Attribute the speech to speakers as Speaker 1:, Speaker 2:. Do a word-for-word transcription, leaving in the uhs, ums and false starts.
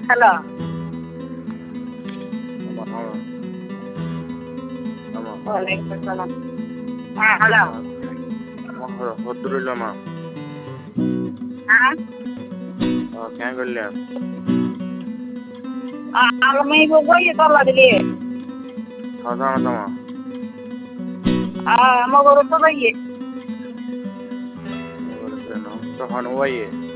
Speaker 1: Hello വലൈക്കും സലാം. ആ ഹലോ
Speaker 2: Alhamdulillah ma.
Speaker 1: ആ
Speaker 2: Oh, kaya gulya.
Speaker 1: Ah, may bugoy ito lagi.
Speaker 2: How's it ma?
Speaker 1: Ah, maguro to ba yi?
Speaker 2: No. So how are you?